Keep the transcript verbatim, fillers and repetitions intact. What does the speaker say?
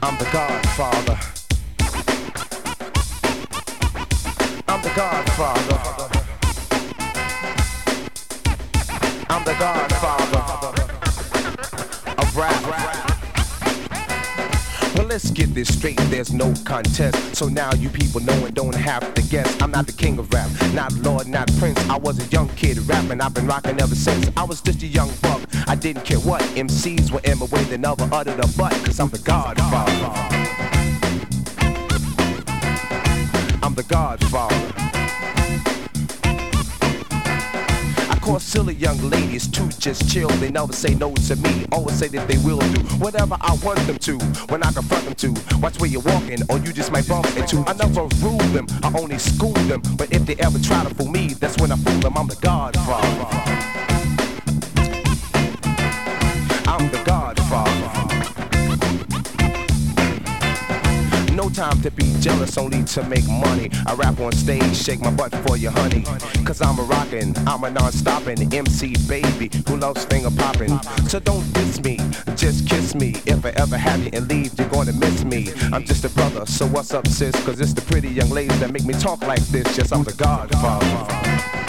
I'm the Godfather. I'm the Godfather. I'm the Godfather of rap. Well, let's get this straight, there's no contest. So now you people know and don't have to guess. I'm not the king of rap, not Lord, not Prince. I was a young kid rapping, I've been rocking ever since. I was just a young buck, I didn't care what M Cs were in my way, they never uttered a butt. Cause I'm the Godfather. I'm the Godfather. Of course, silly young ladies too just chill. They never say no to me. Always say that they will do whatever I want them to. When I confront them to, watch where you're walking, or you just might bump into. I never rule them, I only school them. But if they ever try to fool me, that's when I fool them. I'm the Godfather. I'm the Godfather. No time to be jealous, only to make money. I rap on stage, shake my butt for you, honey. Cause I'm a rockin', I'm a non-stoppin' M C baby who loves finger poppin'. So don't diss me, just kiss me. If I ever have you and leave, you're gonna miss me. I'm just a brother, so what's up sis? Cause it's the pretty young ladies that make me talk like this. Yes, I'm the Godfather.